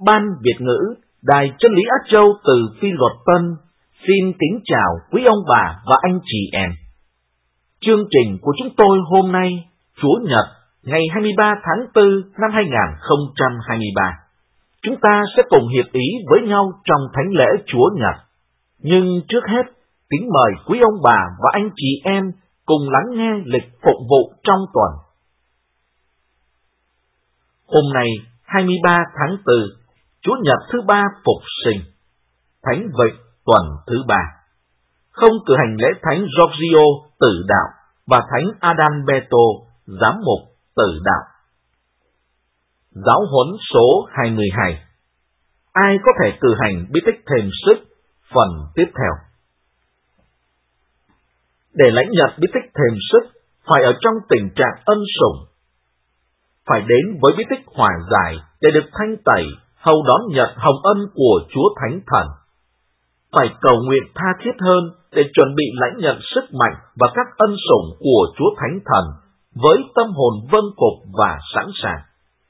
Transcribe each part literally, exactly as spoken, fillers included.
Ban Việt ngữ, Đài Chân lý Á Châu từ Phi Luật Tân xin kính chào quý ông bà và anh chị em. Chương trình của chúng tôi hôm nay, Chúa Nhật, ngày hai mươi ba tháng tư năm hai nghìn không trăm hai mươi ba. Chúng ta sẽ cùng hiệp ý với nhau trong thánh lễ Chúa Nhật. Nhưng trước hết, kính mời quý ông bà và anh chị em cùng lắng nghe lịch phụng vụ trong tuần. Hôm nay, hai mươi ba tháng tư, Chúa Nhật thứ ba Phục Sinh, Thánh Vịnh tuần thứ ba. Không cử hành lễ Thánh Giorgio Tử Đạo và Thánh Adalberto Giám mục Tử Đạo. Giáo huấn số hai mươi hai. Ai có thể cử hành bí tích thêm sức? Phần tiếp theo. Để lãnh nhận bí tích thêm sức, phải ở trong tình trạng ân sủng. Phải đến với bí tích hòa giải để được thanh tẩy, hầu đón nhận hồng ân của Chúa Thánh Thần. Phải cầu nguyện tha thiết hơn để chuẩn bị lãnh nhận sức mạnh và các ân sủng của Chúa Thánh Thần với tâm hồn vâng phục và sẵn sàng.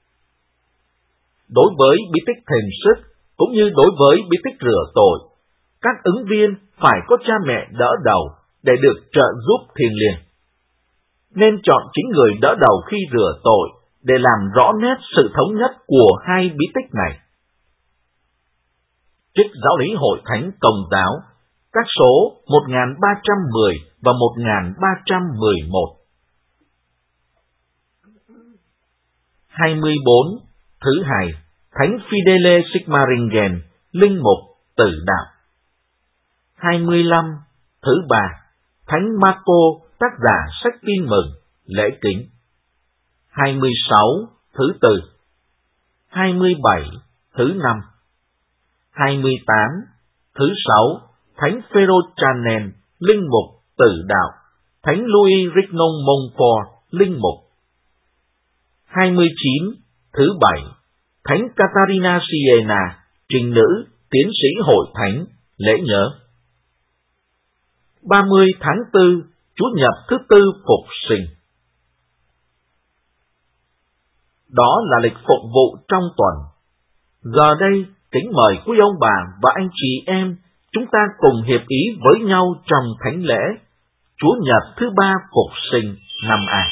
Đối với bí tích thêm sức, cũng như đối với bí tích rửa tội, các ứng viên phải có cha mẹ đỡ đầu để được trợ giúp thiêng liêng. Nên chọn chính người đỡ đầu khi rửa tội để làm rõ nét sự thống nhất của hai bí tích này. Trích Giáo lý Hội Thánh Công giáo, các số một nghìn ba trăm mười và một nghìn ba trăm mười một. hai mươi bốn. Thứ hai, Thánh Fidele Sigmaringen, Linh mục Tử Đạo. hai mươi lăm. Thứ ba, Thánh Marco, tác giả sách Tin Mừng, Lễ Kính. hai mươi sáu. Thứ tư. hai mươi bảy. Thứ năm. hai mươi tám. Thứ sáu, Thánh Phêrô Chanel, Linh mục Tử Đạo. Thánh Louis Rignon Montfort, Linh mục. hai mươi chín. Thứ bảy, Thánh Catarina Siena, Trinh nữ, tiến sĩ Hội Thánh, lễ nhớ. ba mươi tháng tư, Chúa Nhật thứ tư Phục Sinh. Đó là lịch phụng vụ trong tuần. Giờ đây, kính mời quý ông bà và anh chị em, chúng ta cùng hiệp ý với nhau trong thánh lễ Chúa Nhật thứ ba Phục Sinh năm A.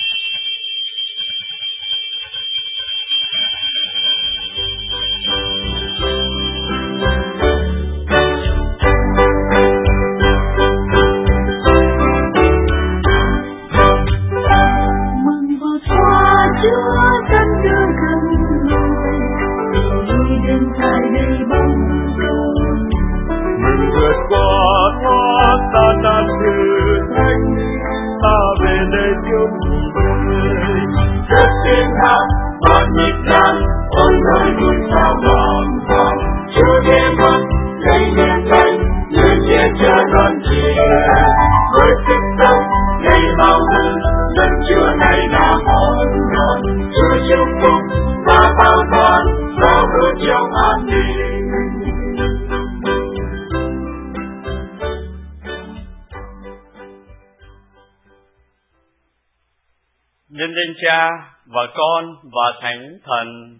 Nhân danh Cha và Con và Thánh Thần.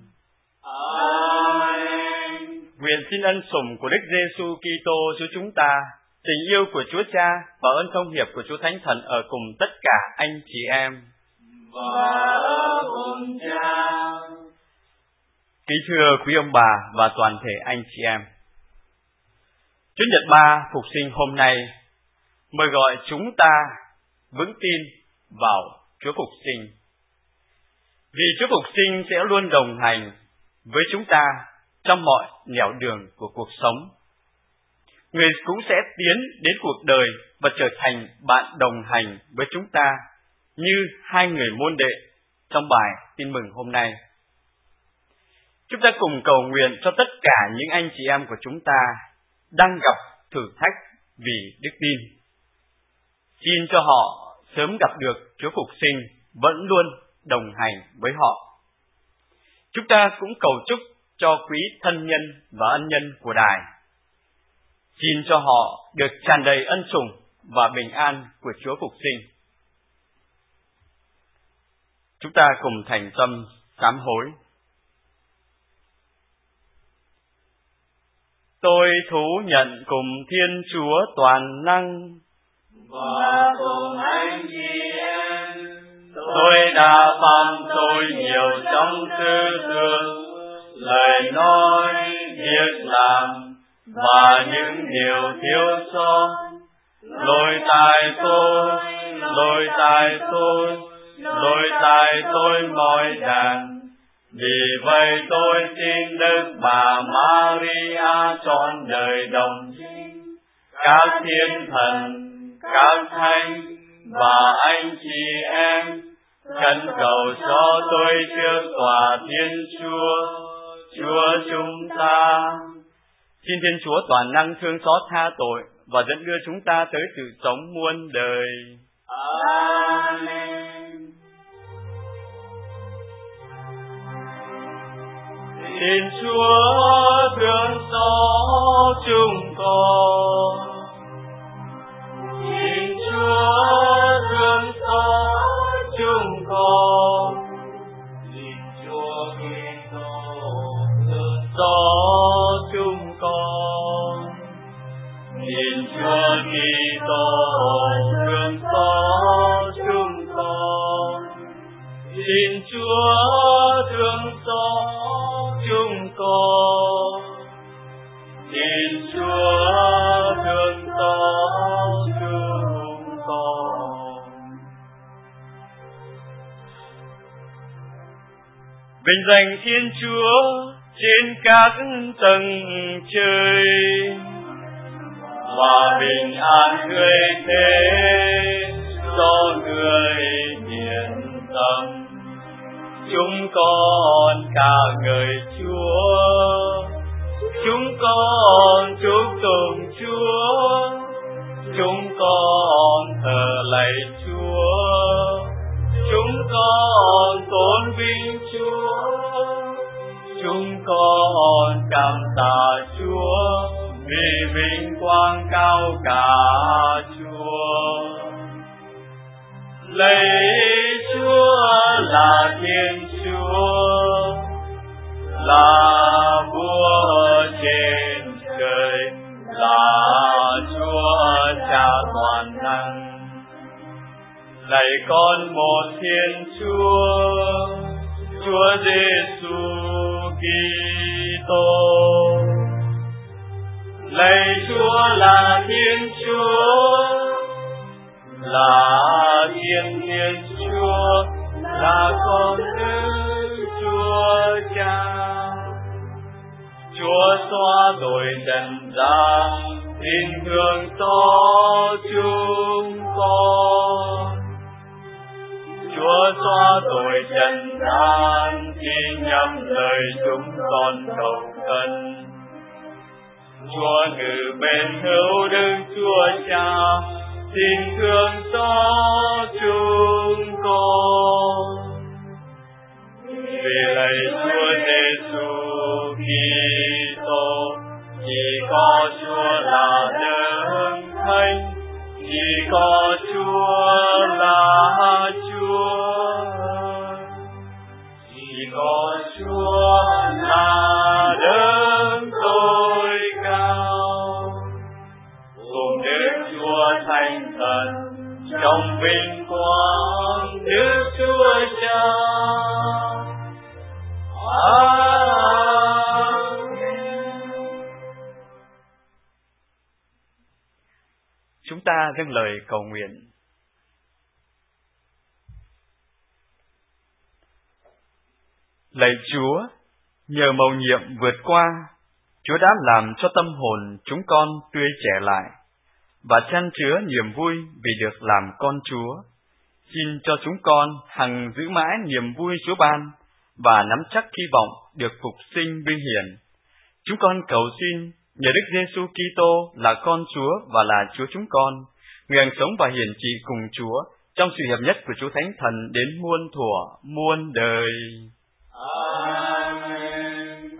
Amen. Nguyện xin ân sủng của Đức Giêsu Kitô Chúa chúng ta, tình yêu của Chúa Cha và ơn thông hiệp của Chúa Thánh Thần ở cùng tất cả anh chị em. Và ở cùng Cha. Kính thưa quý ông bà và toàn thể anh chị em, Chúa Nhật ba Phục Sinh hôm nay mời gọi chúng ta vững tin vào Chúa Phục Sinh. Vì Chúa Phục Sinh sẽ luôn đồng hành với chúng ta trong mọi nẻo đường của cuộc sống. Người cũng sẽ tiến đến cuộc đời và trở thành bạn đồng hành với chúng ta như hai người môn đệ trong bài Tin Mừng hôm nay. Chúng ta cùng cầu nguyện cho tất cả những anh chị em của chúng ta đang gặp thử thách vì đức tin. Xin cho họ sớm gặp được Chúa Phục Sinh vẫn luôn đồng hành với họ. Chúng ta cũng cầu chúc cho quý thân nhân và ân nhân của đài. Xin cho họ được tràn đầy ân sủng và bình an của Chúa Phục Sinh. Chúng ta cùng thành tâm sám hối. tôi thú nhận cùng Thiên Chúa toàn năng và cùng anh chị em. Tôi đã phạm tội nhiều trong tư tưởng, lời nói, việc làm và những điều thiếu sót. Lỗi tại tôi, lỗi tại tôi, lỗi tại tôi mọi đàn. Vì vậy tôi xin Đức Bà Maria trọn đời đồng trinh, các thiên thần, các thánh và anh chị em khẩn cầu cho tôi trước tòa Thiên Chúa, Chúa chúng ta. Xin Thiên Chúa toàn năng thương xót tha tội và dẫn đưa chúng ta tới sự sống muôn đời. Amen. Xin Chúa thương xót chúng con. Xin Chúa thương xót chúng con. Xin Chúa Kitô thương xót chúng con. Xin Chúa Kitô thương xót chúng con. Xin Chúa thương xót chúng con. Xin Chúa thương xót chúng con. Vinh danh Thiên Chúa trên các tầng trời, hòa bình an người thế do người thiện tâm. Chúng con ca ngợi Chúa, chúng con chúc tụng Chúa, chúng con thờ lạy Chúa, chúng con tôn vinh Chúa, chúng con cảm tạ Chúa vì vinh quang cao cả Chúa. Lạy Chúa là Thiên Chúa, là Vua trên trời, là Chúa Cha toàn năng. Lạy con một Thiên Chúa, Chúa Giêsu Kitô. Lạy Chúa là Thiên Chúa, là Thiên Thiên Chúa, là con Đức Chúa Cha. Chúa xóa tội trần gian, tin thương cho chúng con. Chúa xóa tội trần gian, khi nhắm lời chúng con cầu khẩn. Chúa ngự bên hữu Đức Chúa Cha, xin thương xót chúng con. Vì lạy Chúa Giêsu Kitô, chỉ có Chúa là Đấng Thánh, chỉ có Chúa là Chúa, chỉ có Chúa là Đấng tối cao. Cùng Đức Chúa Thánh Thần trong vinh quang Đức Chúa Cha. Chúng ta dâng lời cầu nguyện. Lạy Chúa, nhờ mầu nhiệm vượt qua, Chúa đã làm cho tâm hồn chúng con tươi trẻ lại và chan chứa niềm vui vì được làm con Chúa. Xin cho chúng con hằng giữ mãi niềm vui Chúa ban và nắm chắc hy vọng được phục sinh vinh hiển. Chúng con cầu xin nhờ Đức Giêsu Kitô là con Chúa và là Chúa chúng con, người hằng sống và hiển trị cùng Chúa trong sự hiệp nhất của Chúa Thánh Thần đến muôn thuở muôn đời. Amen.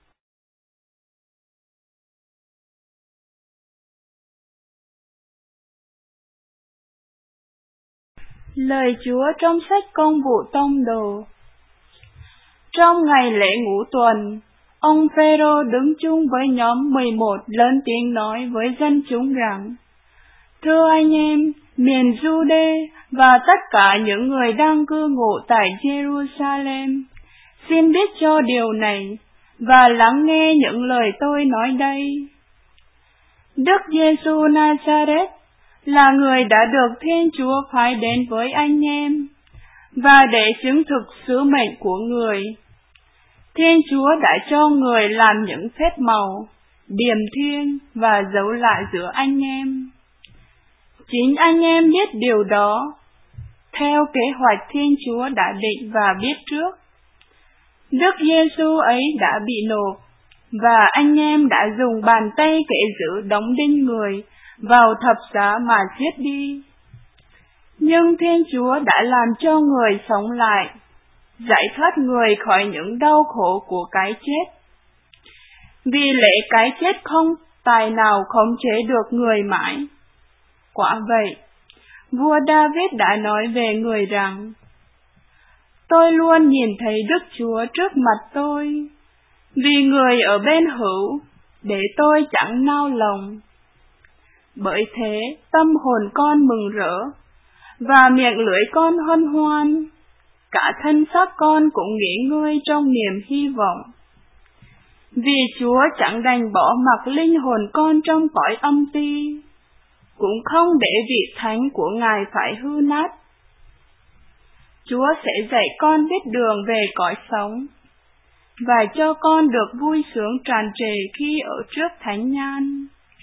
Lời Chúa trong sách Công vụ Tông Đồ. Trong ngày lễ ngũ tuần, ông Phêrô đứng chung với nhóm mười một lớn tiếng nói với dân chúng rằng: Thưa anh em, miền Giu-đê và tất cả những người đang cư ngụ tại Jerusalem, xin biết cho điều này và lắng nghe những lời tôi nói đây. Đức Giêsu Nazareth là người đã được Thiên Chúa phái đến với anh em, và để chứng thực sứ mệnh của người, Thiên Chúa đã cho người làm những phép màu, điềm thiên và dấu lạ giữa anh em. Chính anh em biết điều đó, theo kế hoạch Thiên Chúa đã định và biết trước. Đức Giêsu ấy đã bị nộp, và anh em đã dùng bàn tay kẻ dữ đóng đinh người vào thập giá mà giết đi. Nhưng Thiên Chúa đã làm cho người sống lại, giải thoát người khỏi những đau khổ của cái chết. Vì lẽ cái chết không tài nào khống chế được người mãi. Quả vậy, vua David đã nói về người rằng: Tôi luôn nhìn thấy Đức Chúa trước mặt tôi, vì người ở bên hữu, để tôi chẳng nao lòng. Bởi thế, tâm hồn con mừng rỡ, và miệng lưỡi con hân hoan, cả thân xác con cũng nghỉ ngơi trong niềm hy vọng. Vì Chúa chẳng đành bỏ mặc linh hồn con trong cõi âm ti, cũng không để vị thánh của Ngài phải hư nát. Chúa sẽ dạy con biết đường về cõi sống, và cho con được vui sướng tràn trề khi ở trước thánh nhan.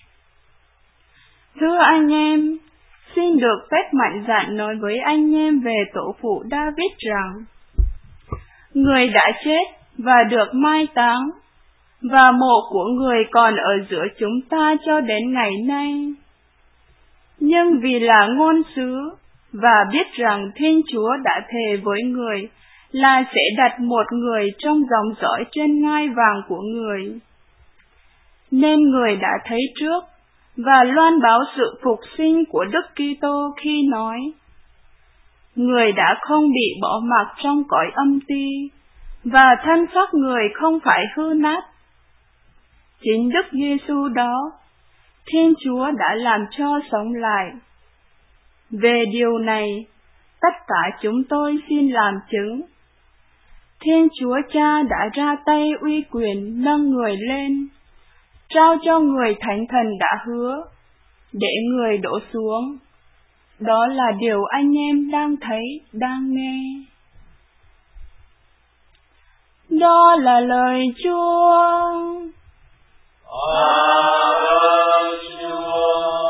Thưa anh em, xin được phép mạnh dạn nói với anh em về tổ phụ David rằng: Người đã chết và được mai táng, và mộ của người còn ở giữa chúng ta cho đến ngày nay. Nhưng vì là ngôn sứ, và biết rằng Thiên Chúa đã thề với người là sẽ đặt một người trong dòng dõi trên ngai vàng của người, nên người đã thấy trước và loan báo sự phục sinh của Đức Kitô khi nói: Người đã không bị bỏ mặc trong cõi âm ti, và thân xác người không phải hư nát. Chính Đức Giêsu đó, Thiên Chúa đã làm cho sống lại. Về điều này, tất cả chúng tôi xin làm chứng. Thiên Chúa Cha đã ra tay uy quyền nâng người lên, trao cho người thánh thần đã hứa, để người đổ xuống. Đó là điều anh em đang thấy, đang nghe. Đó là lời Chúa. Ơn Chúa.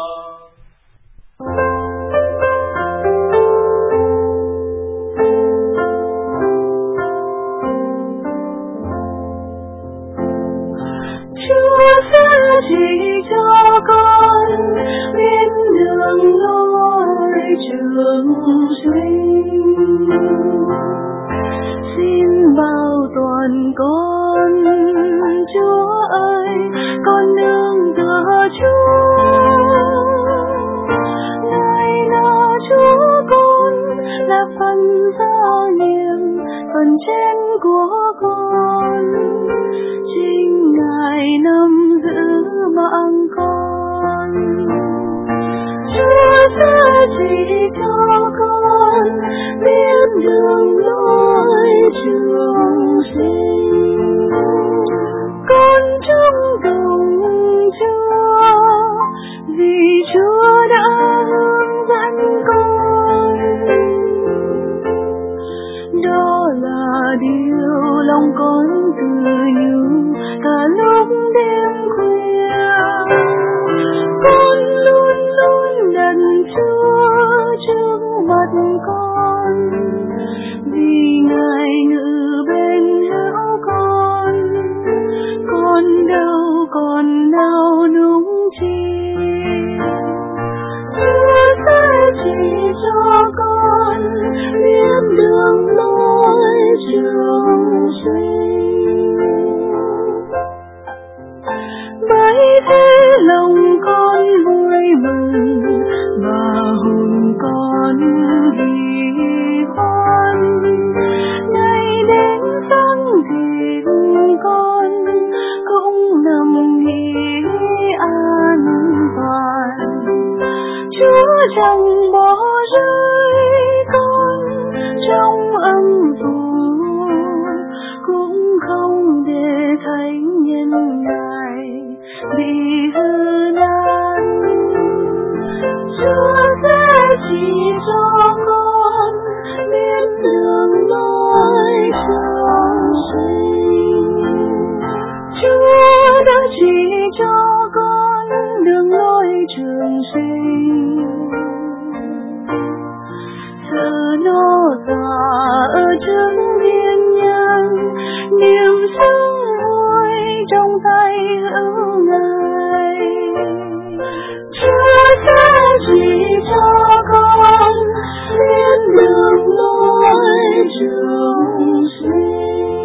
Chúa sẽ chỉ cho con biết đường lối trường sinh. Xin bao tuần con, Chúa ơi, con nương tựa Chúa. Ngài là Chúa con, là phần gia nhiệm, phần trên của con. Chính Ngài nắm giữ mạng con. Chúa sẽ chỉ cho con biết đường lối trường sinh. Con trông cậy Chúa, vì Chúa đã hướng dẫn con. Đó là điều lòng con tự nhủ cả lúc đêm khuya. Con luôn luôn đặt Chúa trước mặt con, chẳng bỏ rơi con trong âm tù, cũng không để thánh nhân Ngài bị hư nan. Chúa sẽ chỉ cho con biết đường lối trường sinh. Chúa đã chỉ cho con đường lối trường sinh. Giờ nó tỏa ở trước thiên nhang, niềm sướng vui trong tay hữu Ngài. Chúa sẽ chỉ cho con biết đường lối trường sinh.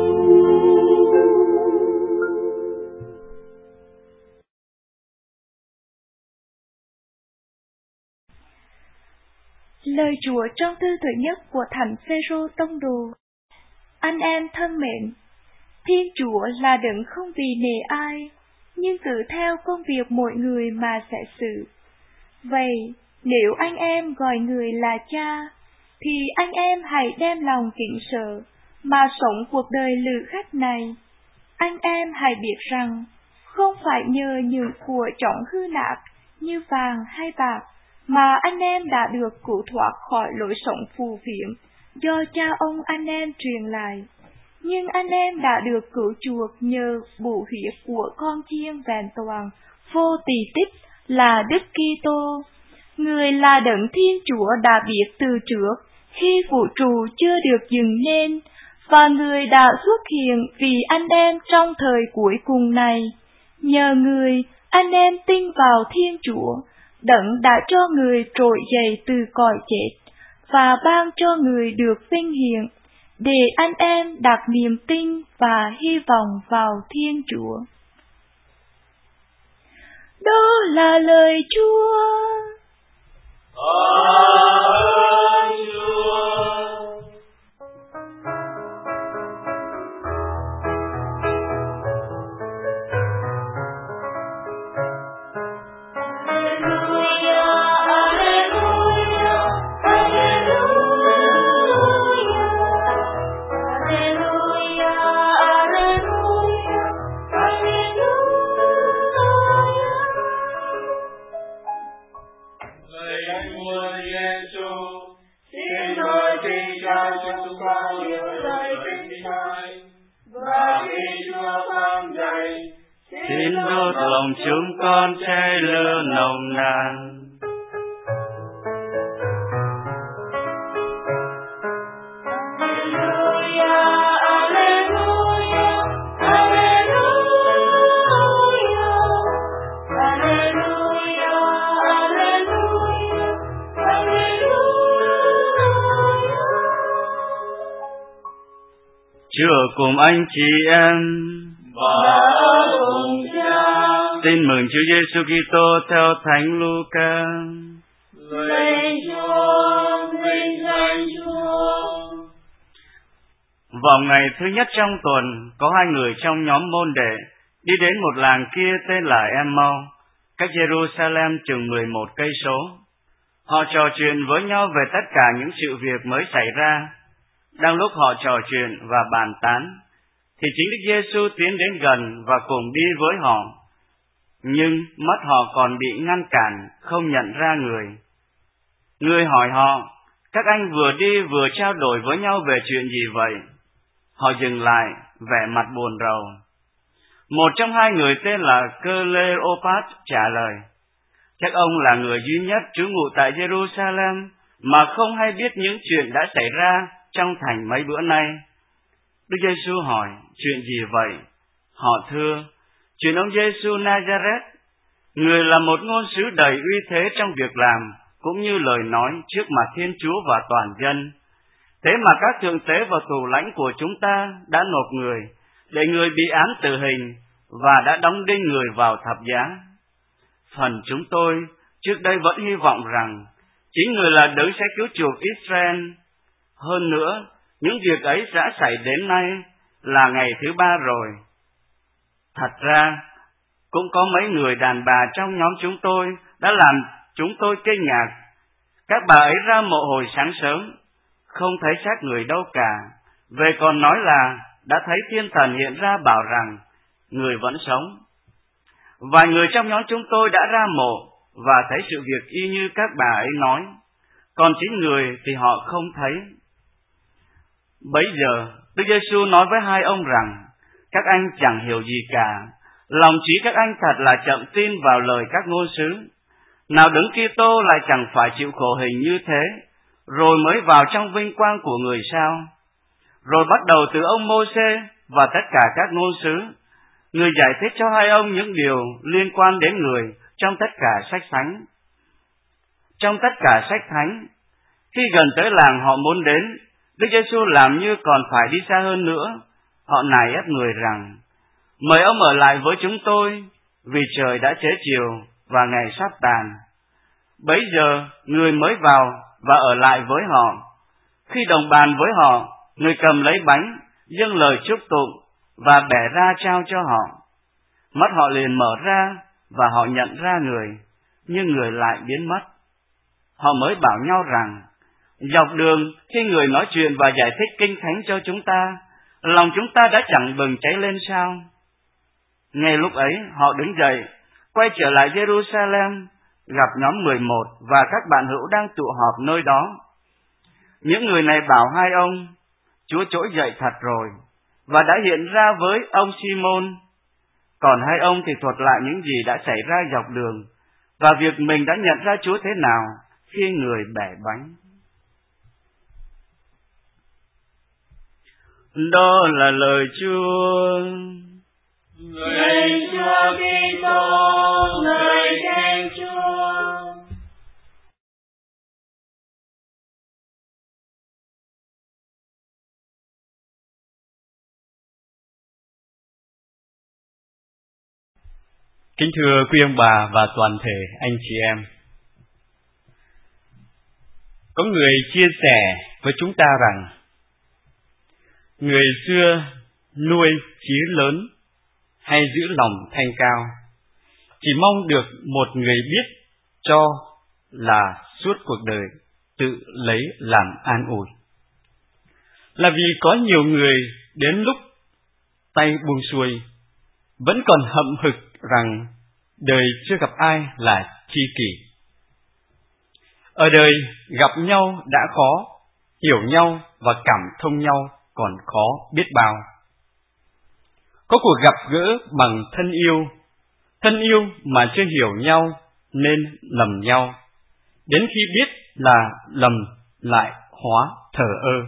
Lời Chúa trong thư thứ nhất của Thánh Phêrô tông đồ. Anh em thân mến, Thiên Chúa là đấng không vì nể ai, nhưng cứ theo công việc mỗi người mà sẽ xử. Vậy, nếu anh em gọi người là cha, thì anh em hãy đem lòng kính sợ mà sống cuộc đời lữ khách này. Anh em hãy biết rằng, không phải nhờ những của trọng hư nát như vàng hay bạc, mà anh em đã được cứu thoát khỏi lối sống phù phiếm do cha ông anh em truyền lại. Nhưng anh em đã được cứu chuộc nhờ bổ huyết của con chiên vẹn toàn, vô tì tích là Đức Kitô. Người là đấng Thiên Chúa đã biết từ trước, khi vũ trụ chưa được dựng nên, và người đã xuất hiện vì anh em trong thời cuối cùng này. Nhờ người, anh em tin vào Thiên Chúa, đấng đã cho người trỗi dậy từ cõi chết, và ban cho người được vinh hiển, để anh em đặt niềm tin và hy vọng vào Thiên Chúa. Đó là lời Chúa. Ơn Chúa. Xin đốt lòng chúng con cháy lửa nồng nàn. Chúa cùng anh chị em và cùng cha. Tin mừng Chúa Giêsu Kitô theo Thánh Luca. Lạy Chúa, vinh danh Chúa. Vào ngày thứ nhất trong tuần, có hai người trong nhóm môn đệ đi đến một làng kia tên là Em-mau, cách Jerusalem chừng mười một cây số. Họ trò chuyện với nhau về tất cả những sự việc mới xảy ra. Đang lúc họ trò chuyện và bàn tán, thì chính Đức Giêsu tiến đến gần và cùng đi với họ. Nhưng mắt họ còn bị ngăn cản, không nhận ra người. Người hỏi họ, các anh vừa đi vừa trao đổi với nhau về chuyện gì vậy? Họ dừng lại, vẻ mặt buồn rầu. Một trong hai người tên là Cleopat trả lời, chắc ông là người duy nhất trú ngụ tại Jerusalem mà không hay biết những chuyện đã xảy ra trong thành mấy bữa nay. Đức Giêsu hỏi, chuyện gì vậy? Họ thưa, chuyện ông Giêsu Nazareth, người là một ngôn sứ đầy uy thế trong việc làm, cũng như lời nói trước mặt Thiên Chúa và toàn dân. Thế mà các thượng tế và thủ lãnh của chúng ta đã nộp người, để người bị án tử hình, và đã đóng đinh người vào thập giá. Phần chúng tôi trước đây vẫn hy vọng rằng chính người là đấng sẽ cứu chuộc Israel. Hơn nữa, những việc ấy đã xảy đến nay là ngày thứ ba rồi. Thật ra, cũng có mấy người đàn bà trong nhóm chúng tôi đã làm chúng tôi kinh ngạc, Các bà ấy ra mộ hồi sáng sớm, không thấy xác người đâu cả. Về còn nói là đã thấy thiên thần hiện ra bảo rằng người vẫn sống. Vài người trong nhóm chúng tôi đã ra mộ và thấy sự việc y như các bà ấy nói, còn chính người thì họ không thấy. Bấy giờ, Đức Giêsu nói với hai ông rằng, các anh chẳng hiểu gì cả, lòng trí các anh thật là chậm tin vào lời các ngôn sứ. Nào Đấng Kitô lại chẳng phải chịu khổ hình như thế, rồi mới vào trong vinh quang của người sao? Rồi bắt đầu từ ông Mô-sê và tất cả các ngôn sứ, người giải thích cho hai ông những điều liên quan đến người trong tất cả sách thánh. Trong tất cả sách thánh, khi gần tới làng họ muốn đến, Đức Giêsu làm như còn phải đi xa hơn nữa. Họ nài ép người rằng, mời ông ở lại với chúng tôi, vì trời đã trễ chiều và ngày sắp tàn. Bấy giờ, người mới vào và ở lại với họ. Khi đồng bàn với họ, người cầm lấy bánh, dâng lời chúc tụng và bẻ ra trao cho họ. Mắt họ liền mở ra và họ nhận ra người, nhưng người lại biến mất. Họ mới bảo nhau rằng, dọc đường khi người nói chuyện và giải thích kinh thánh cho chúng ta, lòng chúng ta đã chẳng bừng cháy lên sao? Ngay lúc ấy họ đứng dậy, quay trở lại Jerusalem, gặp nhóm mười một và các bạn hữu đang tụ họp nơi đó. Những người này bảo hai ông, Chúa trỗi dậy thật rồi, và đã hiện ra với ông Simon. Còn hai ông thì thuật lại những gì đã xảy ra dọc đường, và việc mình đã nhận ra Chúa thế nào khi người bẻ bánh. Đó là lời Chúa. Lạy Chúa Kitô, lời khen Chúa. Kính thưa quý ông bà và toàn thể anh chị em, có người chia sẻ với chúng ta rằng người xưa nuôi chí lớn hay giữ lòng thanh cao, chỉ mong được một người biết cho là suốt cuộc đời tự lấy làm an ủi. Là vì có nhiều người đến lúc tay buông xuôi vẫn còn hậm hực rằng đời chưa gặp ai là tri kỷ. Ở đời gặp nhau đã khó, hiểu nhau và cảm thông nhau còn khó biết bao. Có cuộc gặp gỡ bằng thân yêu, thân yêu mà chưa hiểu nhau nên lầm nhau, đến khi biết là lầm lại hóa thờ ơ.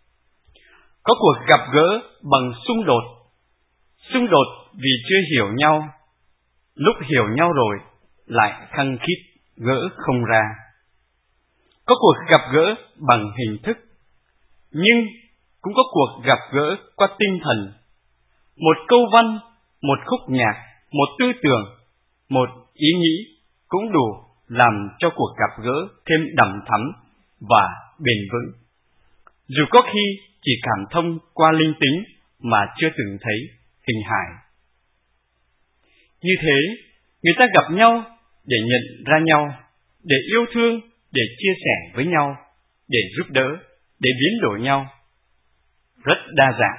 Có cuộc gặp gỡ bằng xung đột, xung đột vì chưa hiểu nhau, lúc hiểu nhau rồi lại khăng khít gỡ không ra. Có cuộc gặp gỡ bằng hình thức, nhưng cũng có cuộc gặp gỡ qua tinh thần. Một câu văn, một khúc nhạc, một tư tưởng, một ý nghĩ cũng đủ làm cho cuộc gặp gỡ thêm đậm thắm và bền vững. Dù có khi chỉ cảm thông qua linh tính mà chưa từng thấy hình hài. Như thế, người ta gặp nhau để nhận ra nhau, để yêu thương, để chia sẻ với nhau, để giúp đỡ, để biến đổi nhau. Rất đa dạng.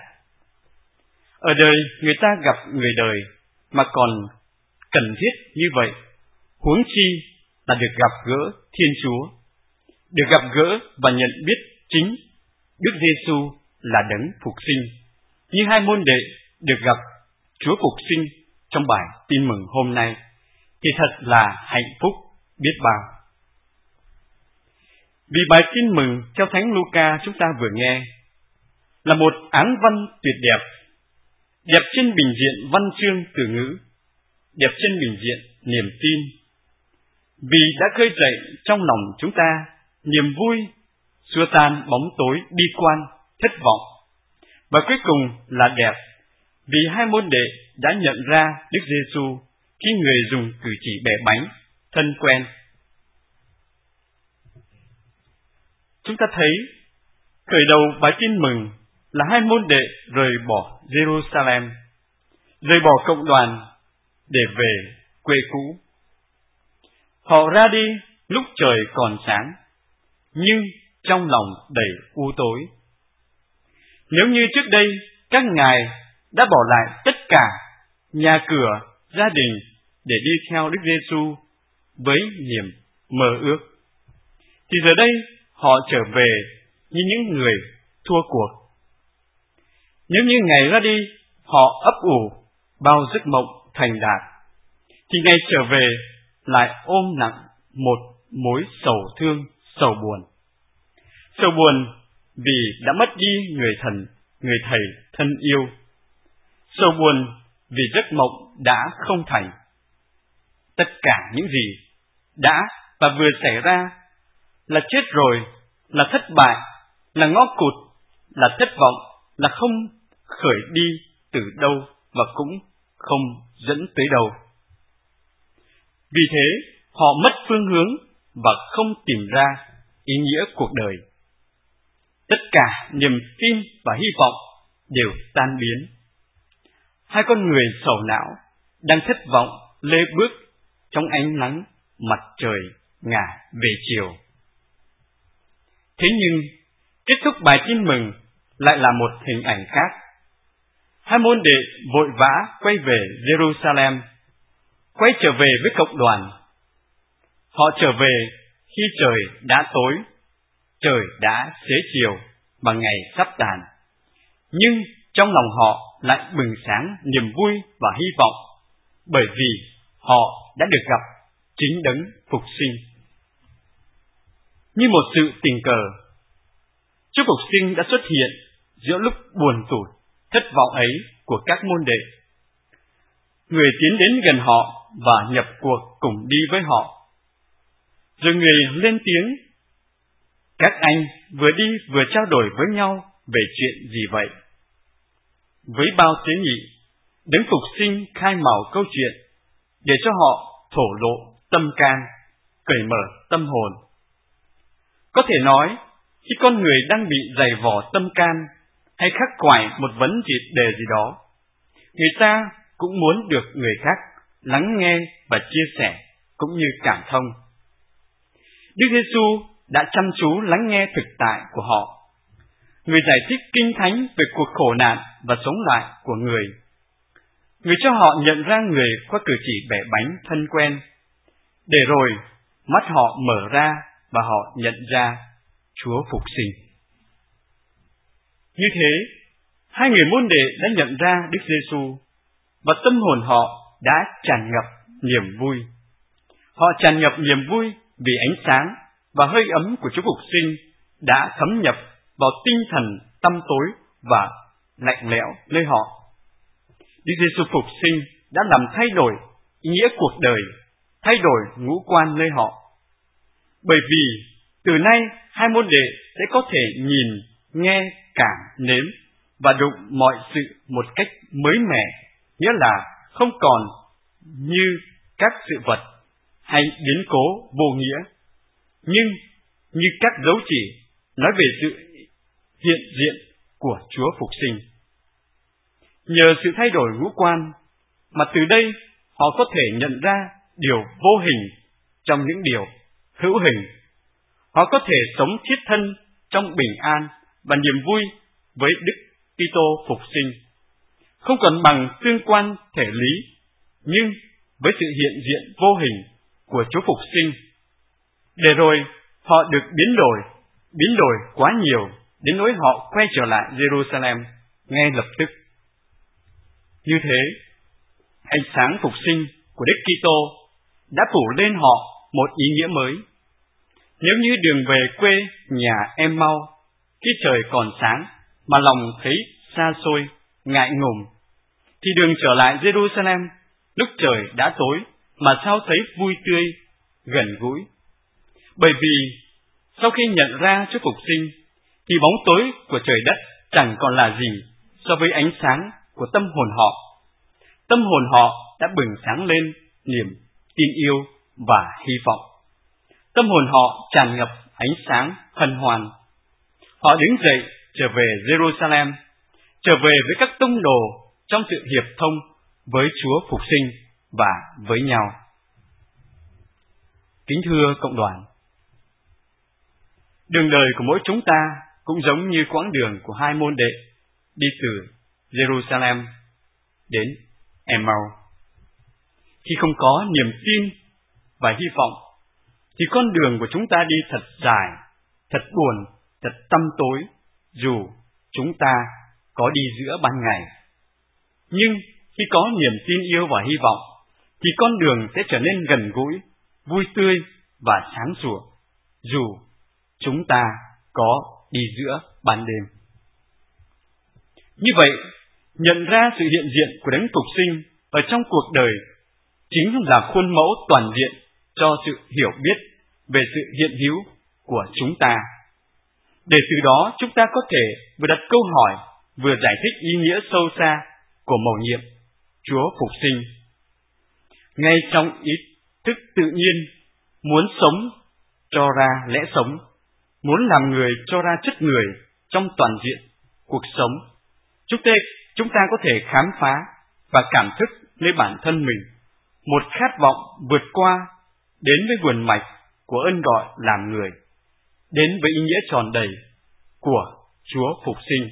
Ở đời người ta gặp người đời mà còn cần thiết như vậy, huống chi là được gặp gỡ Thiên Chúa, được gặp gỡ và nhận biết chính Đức Giêsu là đấng phục sinh, như hai môn đệ được gặp Chúa phục sinh trong bài tin mừng hôm nay, thì thật là hạnh phúc biết bao. Vì bài tin mừng theo Thánh Luca chúng ta vừa nghe là một áng văn tuyệt đẹp, đẹp trên bình diện văn chương từ ngữ, đẹp trên bình diện niềm tin. Vì đã khơi dậy trong lòng chúng ta niềm vui, xua tan bóng tối bi quan, thất vọng. Và cuối cùng là đẹp, vì hai môn đệ đã nhận ra Đức Giêsu khi người dùng cử chỉ bẻ bánh, thân quen. Chúng ta thấy khởi đầu bài tin mừng là hai môn đệ rời bỏ Jerusalem, rời bỏ cộng đoàn để về quê cũ. Họ ra đi lúc trời còn sáng, nhưng trong lòng đầy u tối. Nếu như trước đây các ngài đã bỏ lại tất cả nhà cửa, gia đình để đi theo Đức Giêsu với niềm mơ ước, thì giờ đây họ trở về như những người thua cuộc. Nếu như ngày ra đi họ ấp ủ bao giấc mộng thành đạt, thì ngày trở về lại ôm nặng một mối sầu thương, sầu buồn. Sầu buồn vì đã mất đi người thần, người thầy thân yêu. Sầu buồn vì giấc mộng đã không thành. Tất cả những gì đã và vừa xảy ra là chết rồi, là thất bại, là ngõ cụt, là thất vọng, là không khởi đi từ đâu và cũng không dẫn tới đâu. Vì thế, họ mất phương hướng và không tìm ra ý nghĩa cuộc đời. Tất cả niềm tin và hy vọng đều tan biến. Hai con người sầu não đang thất vọng lê bước trong ánh nắng mặt trời ngả về chiều. Thế nhưng, kết thúc bài tin mừng lại là một hình ảnh khác. Hai môn đệ vội vã quay về Jerusalem, quay trở về với cộng đoàn. Họ trở về khi trời đã tối, trời đã xế chiều và ngày sắp tàn. Nhưng trong lòng họ lại bừng sáng niềm vui và hy vọng, bởi vì họ đã được gặp chính đấng phục sinh. Như một sự tình cờ, Chúa Phục sinh đã xuất hiện giữa lúc buồn tủi, thất vọng ấy của các môn đệ. Người tiến đến gần họ và nhập cuộc cùng đi với họ. Rồi người lên tiếng: "Các anh vừa đi vừa trao đổi với nhau về chuyện gì vậy?" Với bao tế nhị, đấng phục sinh khai mào câu chuyện để cho họ thổ lộ tâm can, cởi mở tâm hồn. Có thể nói, khi con người đang bị dày vò tâm can hay khắc khoải một vấn đề gì đó, người ta cũng muốn được người khác lắng nghe và chia sẻ cũng như cảm thông. Đức Giêsu đã chăm chú lắng nghe thực tại của họ. Người giải thích kinh thánh về cuộc khổ nạn và sống lại của người. Người cho họ nhận ra người qua cử chỉ bẻ bánh thân quen, để rồi mắt họ mở ra và họ nhận ra Chúa phục sinh. Như thế, hai người môn đệ đã nhận ra Đức Giêsu và tâm hồn họ đã tràn ngập niềm vui. Họ tràn ngập niềm vui vì ánh sáng và hơi ấm của Chúa phục sinh đã thấm nhập vào tinh thần tăm tối và lạnh lẽo nơi họ. Đức Giêsu phục sinh đã làm thay đổi ý nghĩa cuộc đời, thay đổi ngũ quan nơi họ. Bởi vì từ nay hai môn đệ sẽ có thể nhìn, nghe, cảm, nếm và đụng mọi sự một cách mới mẻ, nghĩa là không còn như các sự vật hay biến cố vô nghĩa, nhưng như các dấu chỉ nói về sự hiện diện của Chúa phục sinh. Nhờ sự thay đổi ngũ quan mà từ đây họ có thể nhận ra điều vô hình trong những điều hữu hình. Họ có thể sống thiết thân trong bình an và niềm vui với Đức Kitô phục sinh, không còn bằng tương quan thể lý, nhưng với sự hiện diện vô hình của Chúa phục sinh. Để rồi họ được biến đổi, biến đổi quá nhiều đến nỗi họ quay trở lại Jerusalem ngay lập tức. Như thế, ánh sáng phục sinh của Đức Kitô đã phủ lên họ một ý nghĩa mới. Nếu như đường về quê nhà Em-mau khi trời còn sáng mà lòng thấy xa xôi, ngại ngùng, thì đường trở lại Jerusalem lúc trời đã tối mà sao thấy vui tươi, gần gũi. Bởi vì sau khi nhận ra Chúa phục sinh, thì bóng tối của trời đất chẳng còn là gì so với ánh sáng của tâm hồn họ. Tâm hồn họ đã bừng sáng lên niềm tin yêu và hy vọng. Tâm hồn họ tràn ngập ánh sáng hân hoan. Họ đứng dậy trở về Jerusalem, trở về với các tông đồ trong sự hiệp thông với Chúa phục sinh và với nhau. Kính thưa cộng đoàn, Đường đời của mỗi chúng ta cũng giống như quãng đường của hai môn đệ đi từ Jerusalem đến Emmaus. Khi không có niềm tin và hy vọng, thì con đường của chúng ta đi thật dài, thật buồn, thật tăm tối, dù chúng ta có đi giữa ban ngày. Nhưng khi có niềm tin yêu và hy vọng, thì con đường sẽ trở nên gần gũi, vui tươi và sáng sủa, dù chúng ta có đi giữa ban đêm. Như vậy, nhận ra sự hiện diện của Đấng Phục Sinh ở trong cuộc đời chính là khuôn mẫu toàn diện cho sự hiểu biết về sự hiện hữu của chúng ta. Để từ đó chúng ta có thể vừa đặt câu hỏi, vừa giải thích ý nghĩa sâu xa của mầu nhiệm Chúa Phục Sinh. Ngay trong ý thức tự nhiên, muốn sống cho ra lẽ sống, muốn làm người cho ra chất người trong toàn diện cuộc sống, chúng ta, chúng ta có thể khám phá và cảm thức lấy bản thân mình một khát vọng vượt qua đến với nguồn mạch của ơn gọi làm người, đến với ý nghĩa tròn đầy của Chúa Phục Sinh.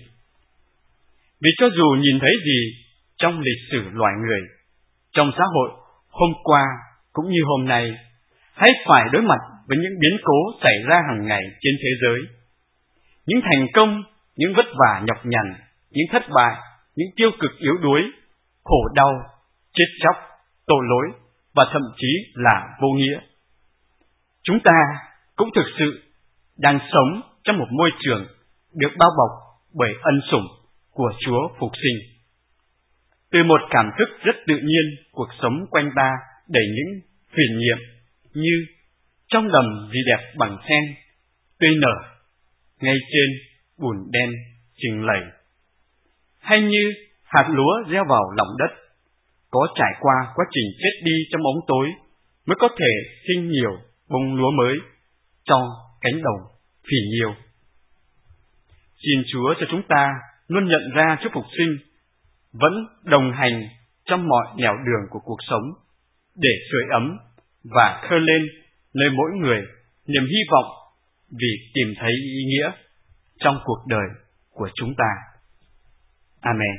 Vì cho dù nhìn thấy gì trong lịch sử loài người, trong xã hội hôm qua cũng như hôm nay, hãy phải đối mặt với những biến cố xảy ra hàng ngày trên thế giới. Những thành công, những vất vả nhọc nhằn, những thất bại, những tiêu cực yếu đuối, khổ đau, chết chóc, tội lỗi và thậm chí là vô nghĩa. Chúng ta cũng thực sự đang sống trong một môi trường được bao bọc bởi ân sủng của Chúa Phục Sinh. Từ một cảm thức rất tự nhiên, cuộc sống quanh ta đầy những huyền nhiệm như trong đầm gì đẹp bằng sen, tươi nở, ngay trên bùn đen chình lầy, hay như hạt lúa gieo vào lòng đất, có trải qua quá trình chết đi trong bóng tối mới có thể sinh nhiều bông lúa mới cho cánh đồng phì nhiêu. Xin Chúa cho chúng ta luôn nhận ra Chúa Phục Sinh vẫn đồng hành trong mọi nẻo đường của cuộc sống để sưởi ấm và khơi lên nơi mỗi người niềm hy vọng vì tìm thấy ý nghĩa trong cuộc đời của chúng ta. Amen.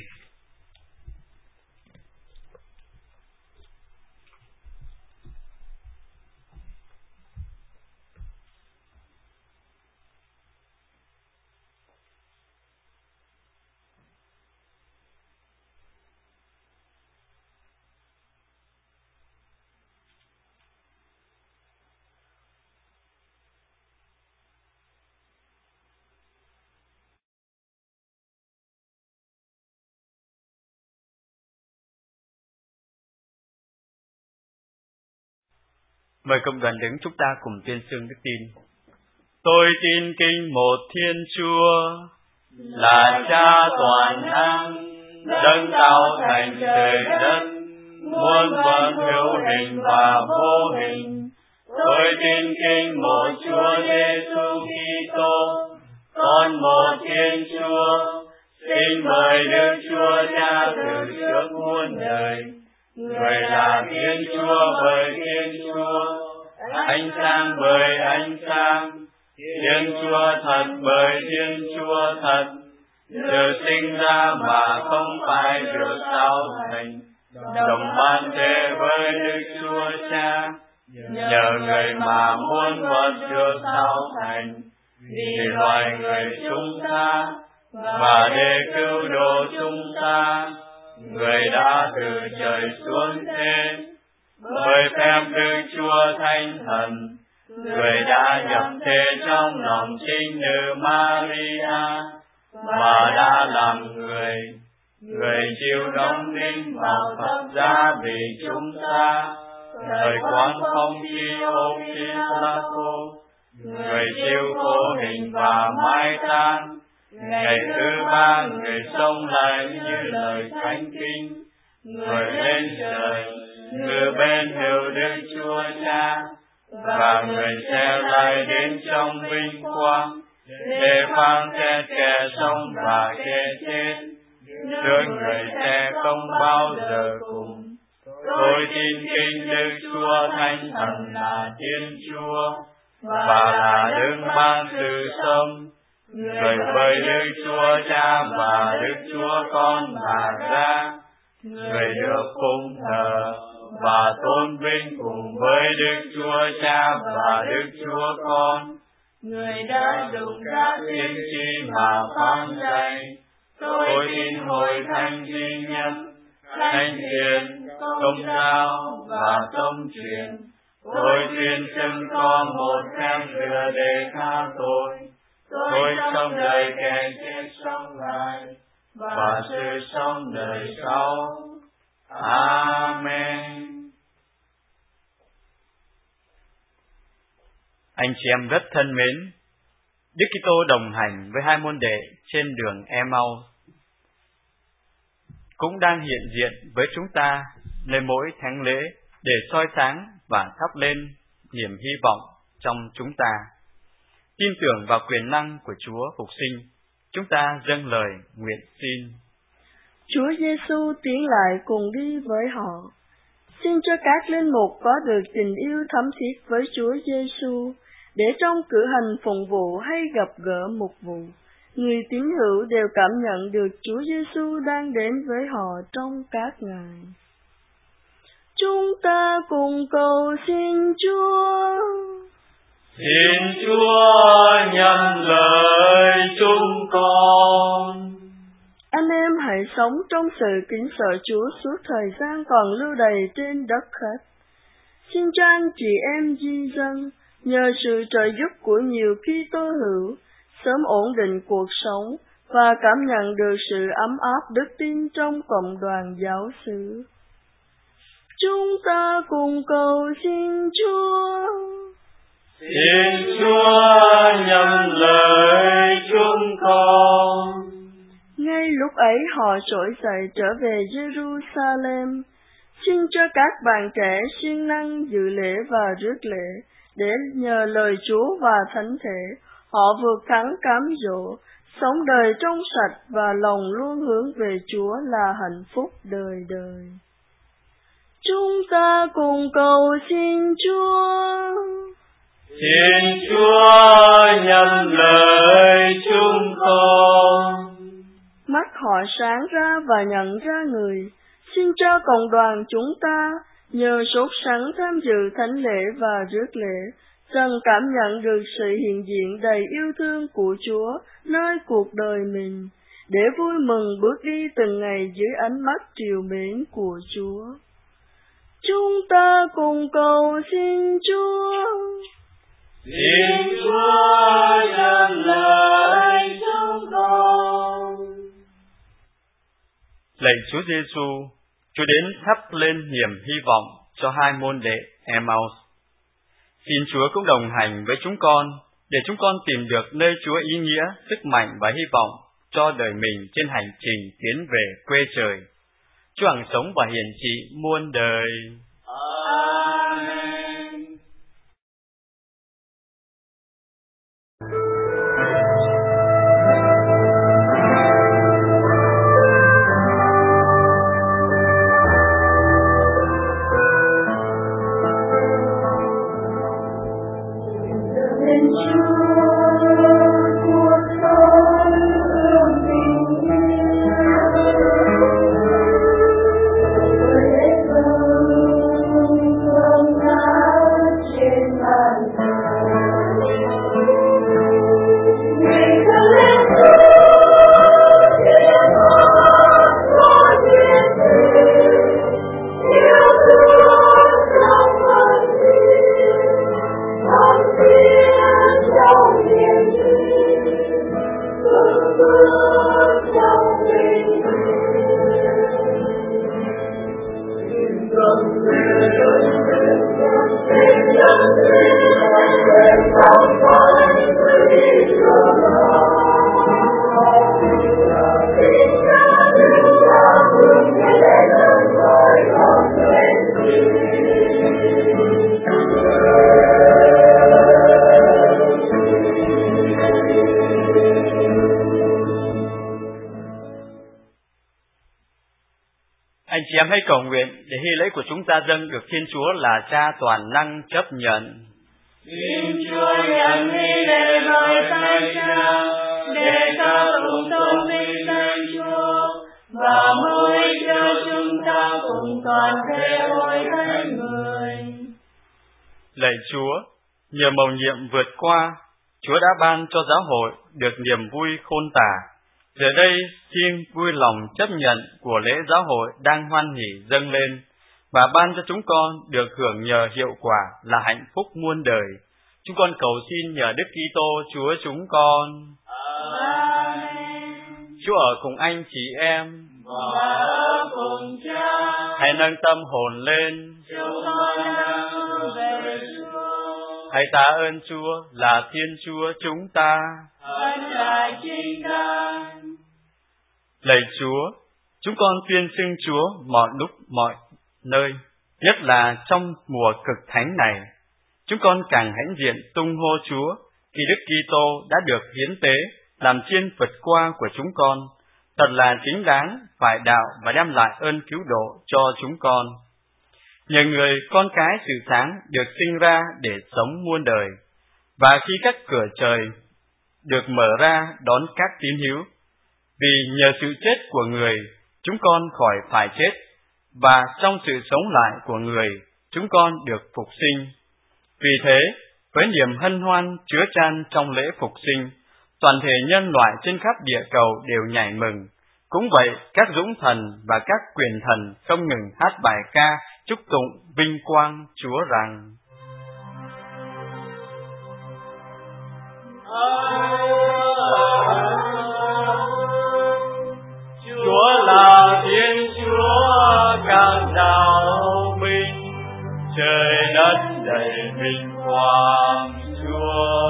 Mời cộng đoàn đứng chúng ta cùng tuyên xưng đức tin. Tôi tin kinh một Thiên Chúa, là Cha toàn năng, đấng tạo thành trời đất, muôn vật hữu hình và vô hình. Tôi tin kinh một Chúa Giêsu Kitô, con một Thiên Chúa, sinh bởi Đức Chúa Cha từ trước muôn đời. Người là Thiên Chúa bởi Thiên Chúa, ánh sáng bởi ánh sáng, Thiên Chúa thật bởi Thiên Chúa thật, được sinh ra mà không phải được tạo thành, đồng ban thế với Đức Chúa Cha, nhờ người mà muôn vật được tạo thành, vì loài người chúng ta, và để cứu độ chúng ta, người đã từ trời xuống thế, bởi phép Đức Chúa Thánh Thần, người đã nhập thế trong lòng trinh nữ Maria, và đã làm người, người chịu đóng đinh vào thập giá vì chúng ta, thời quan không chi ô Pilato, người chịu khổ hình và mai táng, ngày thứ ba người sống lại như lời thánh kinh, người lên trời, ngự bên hữu Đức Chúa Cha, và người sẽ lại đến trong vinh quang, để phán xét kẻ sống và kẻ chết, trước người sẽ không bao giờ cùng. Tôi tin kinh Đức Chúa Thánh Thần là Thiên Chúa, và là Đức ban sự sống, người bởi Đức Chúa Cha và Đức Chúa Con mà ra, người được phụng thờ và tôn vinh cùng với Đức Chúa Cha và Đức Chúa Con. Người đã dùng các tiên tri mà phán dạy, tôi tin hội thánh duy nhất, thánh thiện, công giáo và công truyền. Tôi tuyên xưng có một phép rửa để tha tội. Tôi sống đời kẻ chết sống lại và sự sống đời sau. Amen. Anh chị em rất thân mến, Đức Kitô đồng hành với hai môn đệ trên đường Emmaus cũng đang hiện diện với chúng ta nơi mỗi thánh lễ để soi sáng và thắp lên niềm hy vọng trong chúng ta. Tin tưởng vào quyền năng của Chúa phục sinh, chúng ta dâng lời nguyện xin. Chúa Giêsu tiến lại cùng đi với họ. Xin cho các linh mục có được tình yêu thấm thiết với Chúa Giêsu, để trong cử hành phụng vụ hay gặp gỡ mục vụ, người tín hữu đều cảm nhận được Chúa Giêsu đang đến với họ trong các ngày. Chúng ta cùng cầu xin Chúa. Xin Chúa nhận lời chúng con. Anh em hãy sống trong sự kính sợ Chúa suốt thời gian còn lưu đày trên đất khách. Xin cho anh chị em di dân, nhờ sự trợ giúp của nhiều Kitô hữu, sớm ổn định cuộc sống và cảm nhận được sự ấm áp đức tin trong cộng đoàn giáo xứ. Chúng ta cùng cầu xin Chúa. Xin Chúa nhận lời chúng con. Ngay lúc ấy họ trỗi dậy trở về Jerusalem. Xin cho các bạn trẻ siêng năng dự lễ và rước lễ, để nhờ lời Chúa và thánh thể, họ vượt thắng cám dỗ, sống đời trong sạch và lòng luôn hướng về Chúa là hạnh phúc đời đời. Chúng ta cùng cầu xin Chúa. Xin Chúa nhận lời chúng con. Mắt họ sáng ra và nhận ra người. Xin cho cộng đoàn chúng ta, nhờ sốt sắng tham dự thánh lễ và rước lễ, dần cảm nhận được sự hiện diện đầy yêu thương của Chúa nơi cuộc đời mình, để vui mừng bước đi từng ngày dưới ánh mắt trìu mến của Chúa. Chúng ta cùng cầu xin Chúa. Xin Chúa nhận lời chúng con. Lạy Chúa Giêsu, Chúa đến thắp lên niềm hy vọng cho hai môn đệ Emmaus. Xin Chúa cũng đồng hành với chúng con, để chúng con tìm được nơi Chúa ý nghĩa, sức mạnh và hy vọng cho đời mình trên hành trình tiến về quê trời. Chúa hằng sống và hiển trị muôn đời. Amen. Anh chị em hãy cầu nguyện để hy lễ của chúng ta dâng được Thiên Chúa là Cha toàn năng chấp nhận. Xin Chúa để hội thánh người. Lạy Chúa, nhờ mầu nhiệm vượt qua, Chúa đã ban cho giáo hội được niềm vui khôn tả. Giờ đây xin vui lòng chấp nhận của lễ giáo hội đang hoan hỉ dâng lên, và ban cho chúng con được hưởng nhờ hiệu quả là hạnh phúc muôn đời. Chúng con cầu xin nhờ Đức Kitô Chúa chúng con. Amen. Chúa ở cùng anh chị em, và ở cùng Cha. hãy nâng tâm hồn lên. Chúng con đang hướng về Chúa. Hãy tạ ơn Chúa là Thiên Chúa chúng ta. Hãy là chính đáng. Lạy Chúa, chúng con tuyên xưng Chúa mọi lúc mọi nơi, nhất là trong mùa cực thánh này. Chúng con càng hãnh diện tung hô Chúa khi Đức Kitô đã được hiến tế làm chiên vượt qua của chúng con, thật là chính đáng phải đạo và đem lại ơn cứu độ cho chúng con. Nhờ người con cái sự sáng được sinh ra để sống muôn đời, và khi các cửa trời được mở ra đón các tín hữu, vì nhờ sự chết của người, chúng con khỏi phải chết, và trong sự sống lại của người, chúng con được phục sinh. Vì thế, với niềm hân hoan chứa chan trong lễ phục sinh, toàn thể nhân loại trên khắp địa cầu đều nhảy mừng. Cũng vậy, các dũng thần và các quyền thần không ngừng hát bài ca chúc tụng vinh quang Chúa rằng: Chúa là Thiên Chúa các đạo binh, trời đất đầy vinh quang Chúa.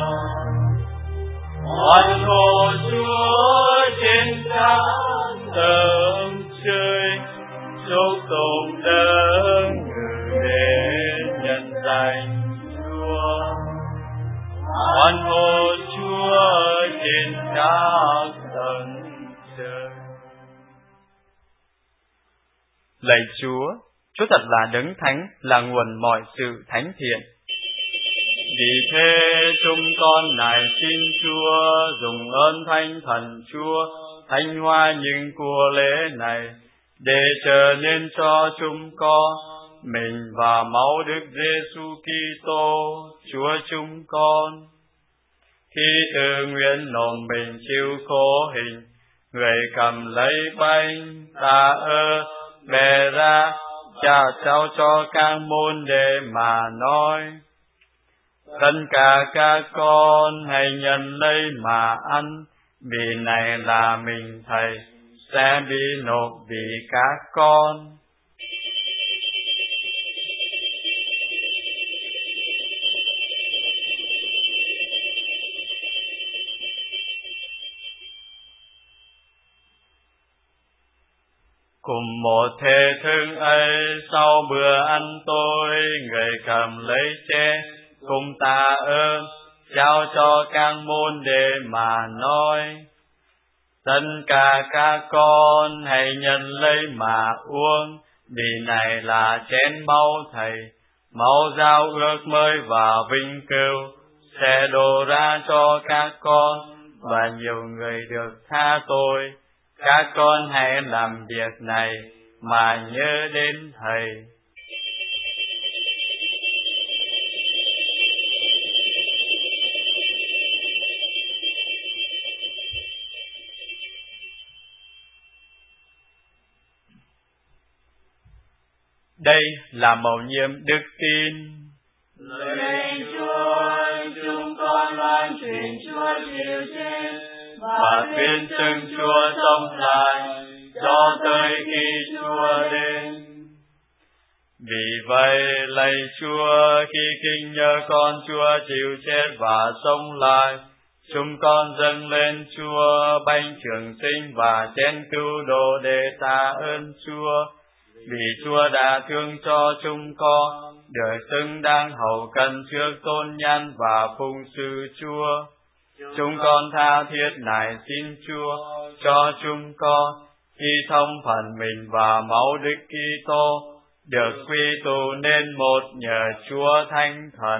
Hoan hô Chúa trên các tầng trời, chúc tụng đấng ngự đến nhân danh Chúa. Hoan hô Chúa trên các tầng trời. Lạy Chúa, Chúa thật là đấng thánh, là nguồn mọi sự thánh thiện. Vì thế chúng con nài xin Chúa dùng ơn Thánh Thần Chúa thánh hóa những của lễ này, để trở nên cho chúng con mình và máu Đức Giêsu Kitô Chúa chúng con. Khi tự nguyện nộp mình chịu khổ hình, người cầm lấy bánh tạ ơn bè ra, Cha trao cho các môn đệ mà nói: tất cả các con hãy nhận lấy mà ăn, vì này là mình Thầy sẽ bị nộp vì các con. Cùng một thể thức ấy, sau bữa ăn tối, người cầm lấy chén cùng tạ ơn, trao cho các môn đệ mà nói: tất cả các con hãy nhận lấy mà uống, vì này là chén máu Thầy, máu giao ước mới và vinh cửu, sẽ đổ ra cho các con, và nhiều người được tha tội. Các con hãy làm việc này mà nhớ đến Thầy. Đây là mầu nhiệm đức tin. Lạy Chúa, chúng con loan truyền Chúa chịu chết và tuyên xưng Chúa sống lại cho tới khi Chúa đến. Vì vậy, lạy Chúa, khi kinh nhớ con Chúa chịu chết và sống lại, chúng con dâng lên Chúa bánh trường sinh và chén cứu độ để tạ ơn Chúa. Vì Chúa đã thương cho chúng con, được xứng đáng hầu cận trước tôn nhân và phụng sự Chúa. Chúng con tha thiết nài xin Chúa cho chúng con khi thông phần mình và máu Đức Kitô được quy tụ nên một nhờ Chúa Thánh Thần.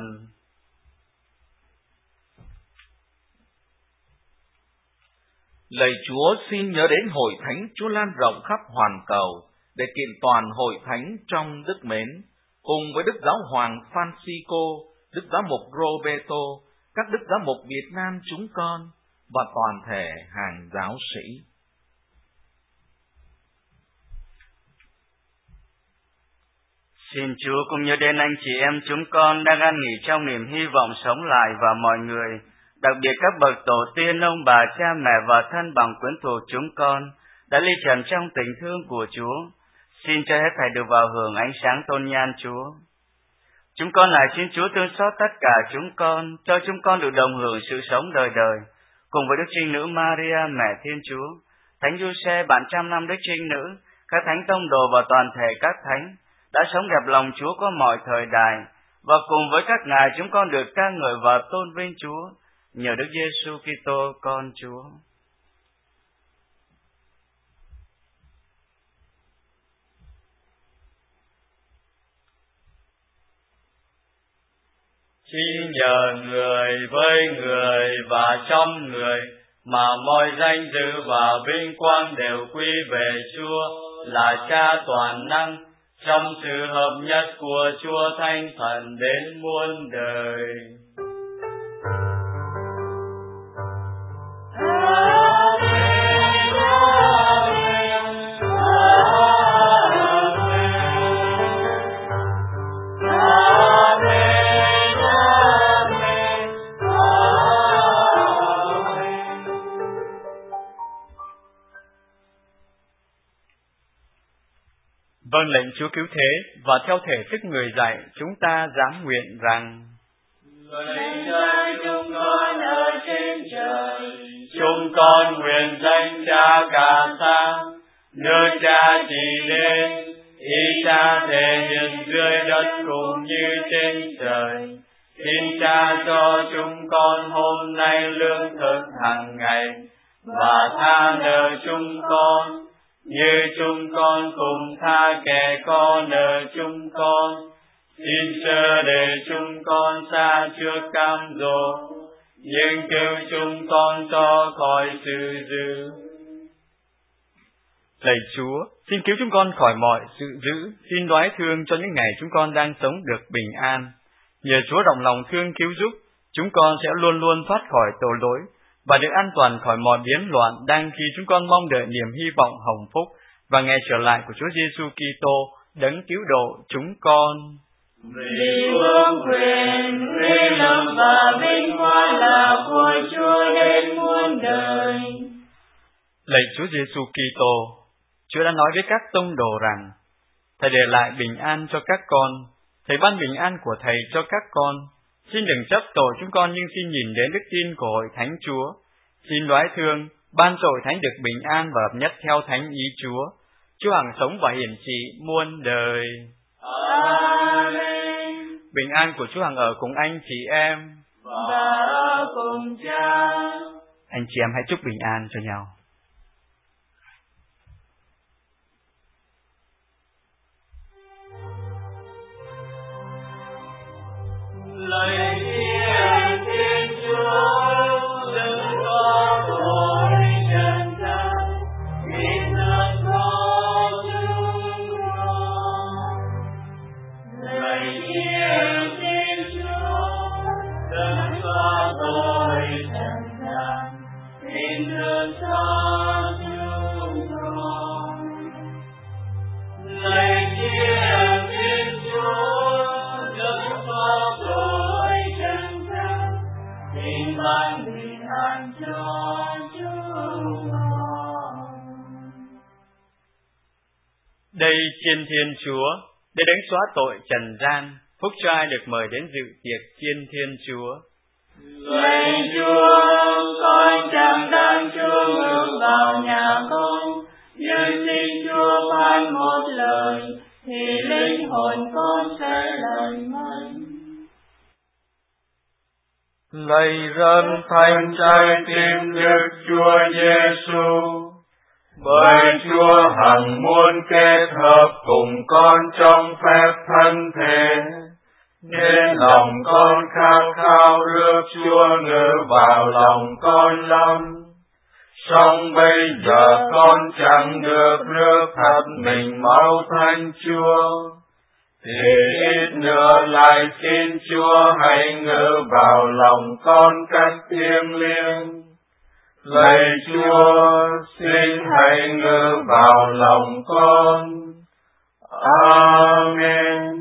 Lạy Chúa, xin nhớ đến hội thánh Chúa lan rộng khắp hoàn cầu, để kiện toàn hội thánh trong đức mến, cùng với Đức Giáo hoàng Francisco, Đức Giám mục Roberto, các Đức Giám mục Việt Nam chúng con và toàn thể hàng giáo sĩ. Xin Chúa cũng như đến anh chị em chúng con đang an nghỉ trong niềm hy vọng sống lại và mọi người, đặc biệt các bậc tổ tiên, ông bà, cha mẹ và thân bằng quyến thuộc chúng con đã ly trần trong tình thương của Chúa. Xin cho hết thảy được vào hưởng ánh sáng tôn nhan Chúa. Chúng con lại xin Chúa thương xót tất cả chúng con, cho chúng con được đồng hưởng sự sống đời đời, cùng với Đức Trinh Nữ Maria, Mẹ Thiên Chúa, Thánh Giuse, bạn trăm năm Đức Trinh Nữ, các thánh tông đồ và toàn thể các thánh đã sống đẹp lòng Chúa qua mọi thời đại, và cùng với các ngài chúng con được ca ngợi và tôn vinh Chúa nhờ Đức Giêsu Kitô con Chúa. Chỉ nhờ người với người và trong người mà mọi danh dự và vinh quang đều quy về Chúa là Cha toàn năng, trong sự hợp nhất của Chúa Thánh Thần đến muôn đời. Vâng lệnh Chúa cứu thế, và theo thể thức người dạy, chúng ta dám nguyện rằng: Lạy Cha chúng con ở trên trời, chúng con nguyện danh Cha cả sang, nước Cha chỉ đến, ý Cha thể hiện dưới đất cũng như trên trời. Xin Cha cho chúng con hôm nay lương thực hàng ngày, và tha nợ chúng con như chúng con cùng tha kẻ có nợ chúng con. Xin chớ để chúng con xa trước cám dỗ, nhưng cứu chúng con cho khỏi sự dữ. Lạy Chúa, xin cứu chúng con khỏi mọi sự dữ, xin đoái thương cho những ngày chúng con đang sống được bình an. Nhờ Chúa rộng lòng thương cứu giúp, chúng con sẽ luôn luôn thoát khỏi tội lỗi và được an toàn khỏi mọi biến loạn, đang khi chúng con mong đợi niềm hy vọng hồng phúc và ngày trở lại của Chúa Giêsu Kitô, đấng cứu độ chúng con. Vì vương quyền, uy lực và vinh quang là của Chúa đến muôn đời. Lạy Chúa Giêsu Kitô, Chúa đã nói với các tông đồ rằng: Thầy để lại bình an cho các con, Thầy ban bình an của Thầy cho các con. Xin đừng chấp tội chúng con, nhưng xin nhìn đến đức tin của hội thánh Chúa. Xin đoái thương, ban cho hội thánh được bình an và hợp nhất theo thánh ý Chúa. Chúa hằng sống và hiển trị muôn đời. Amen. Bình an của Chúa hằng ở cùng anh chị em và ở cùng Cha. Anh chị em hãy chúc bình an cho nhau. Lạy Thiên Thiên Chúa, đừng có tội trần gian, xin thương cho chúng con. Lạy Thiên Thiên Chúa, đừng có tội trần gian, xin thương cho chúng con. Lạy Thiên Thiên Chúa, đừng có tội trần gian, xin ban bình an cho chúng con. Đây chiên Thiên Chúa, để đánh xóa tội trần gian, phúc cho ai được mời đến dự tiệc chiên Thiên Chúa. Lạy Chúa, con chẳng đáng Chúa ngự vào nhà con, nhưng xin Chúa ban một lời, thì linh hồn con sẽ lành mạnh. Lạy dân thánh trái tim Đức Chúa Giêsu, bởi Chúa hằng muốn kết hợp cùng con trong phép thân thể, nên lòng con khao khao rước Chúa ngự vào lòng con lắm. Song bây giờ con chẳng được rước thật mình máu Thánh Chúa, thì ít nữa lại xin Chúa hãy ngự vào lòng con cách thiêng liêng. Lạy Chúa, xin hãy ngự vào lòng con. Amen.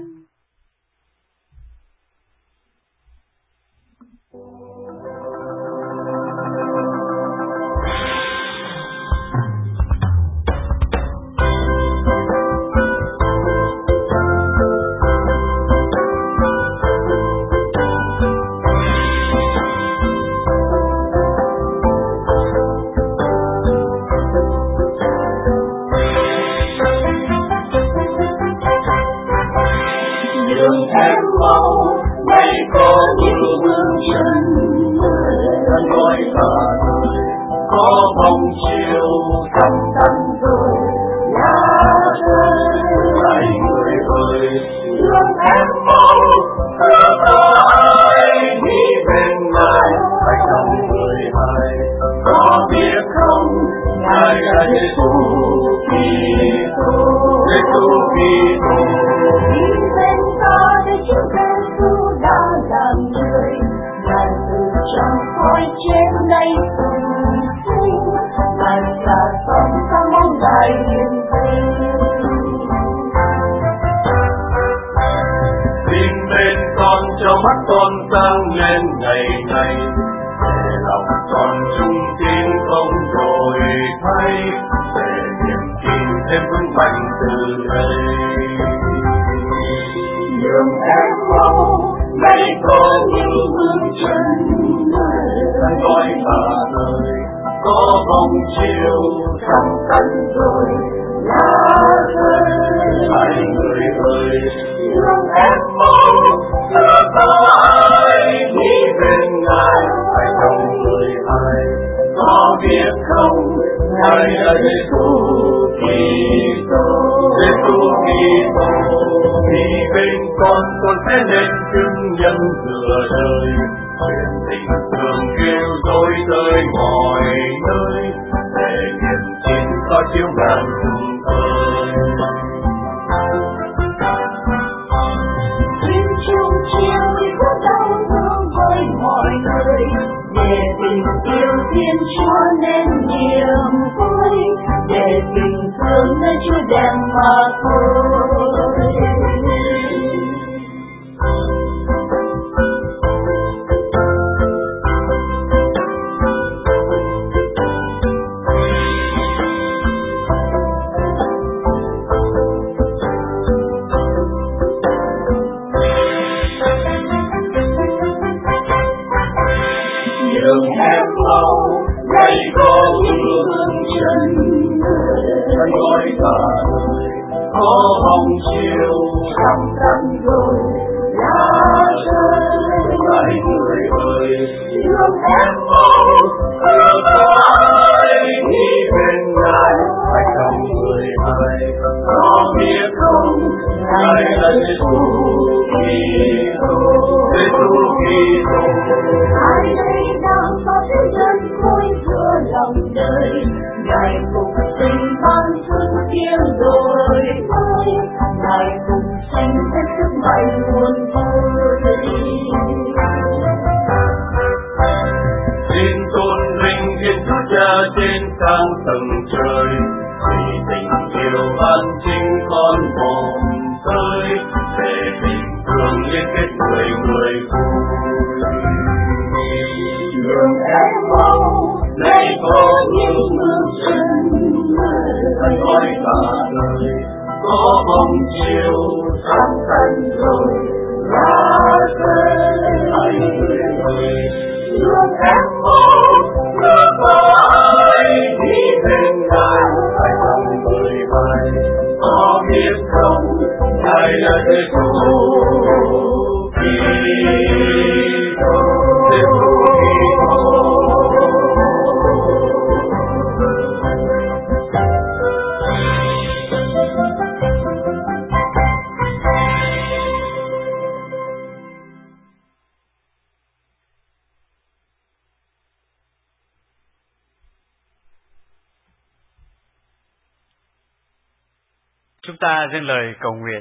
Chúng ta dâng lời cầu nguyện.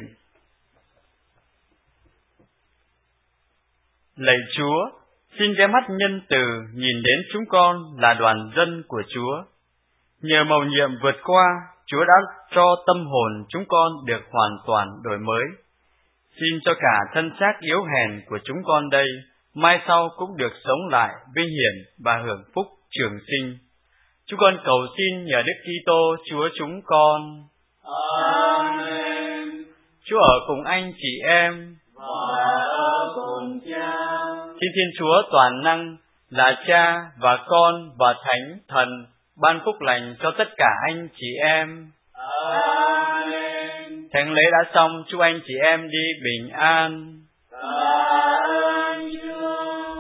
Lạy Chúa, xin cái mắt nhân từ nhìn đến chúng con là đoàn dân của Chúa. Nhờ mầu nhiệm vượt qua, Chúa đã cho tâm hồn chúng con được hoàn toàn đổi mới. Xin cho cả thân xác yếu hèn của chúng con đây, mai sau cũng được sống lại vinh hiển và hưởng phúc trường sinh. Chúng con cầu xin nhờ Đức Kitô Chúa chúng con. Amen. Chúa ở cùng anh chị em và ở cùng Cha. Xin Thiên Chúa toàn năng là Cha và Con và Thánh Thần ban phúc lành cho tất cả anh chị em. Amen. Thánh lễ đã xong, chúc anh chị em đi bình an. Ơn Chúa.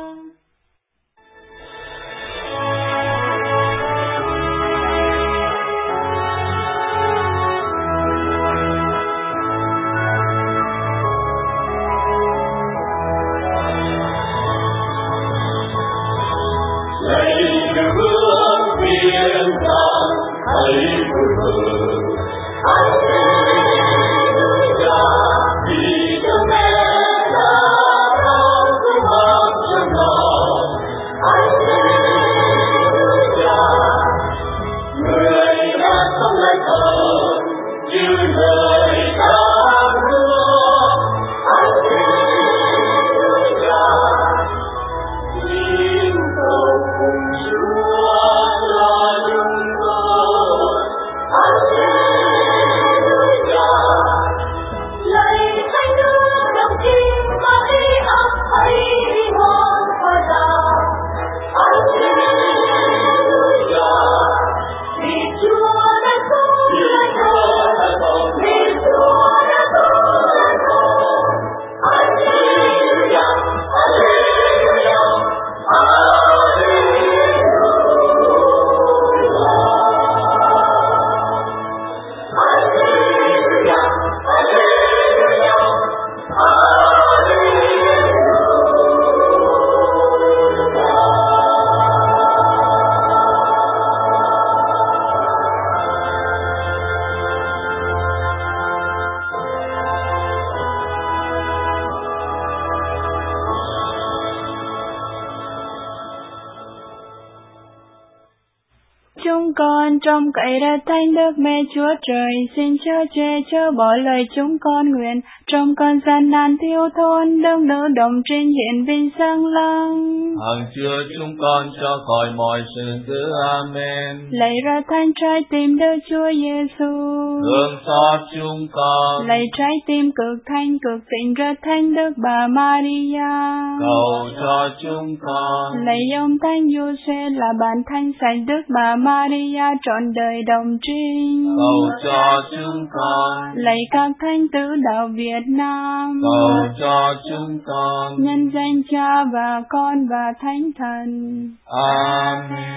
Chúng con trong cậy ra thánh đức mẹ Chúa Trời, xin chớ chê chớ bỏ lời chúng con nguyện, trong con gian nan thiếu thốn, đấng đỡ đồng trên hiện vinh sáng lăng. Hằng chứa chúng con cho khỏi mọi sự dữ. Amen. Lạy ra thánh trái tim Đức Chúa Giêsu, Thương xót chúng con. lạy trái tim cực thanh cực tịnh ra thánh Đức Bà Maria, Cầu cho chúng con. lạy ông thánh Giuse là bạn thanh sạch Đức Bà Maria trọn đời đồng trinh, Cầu cho chúng con. lạy các thánh tử đạo Việt Nam, Cầu cho chúng con. nhân danh Cha và Con và Thánh Thần. Amen.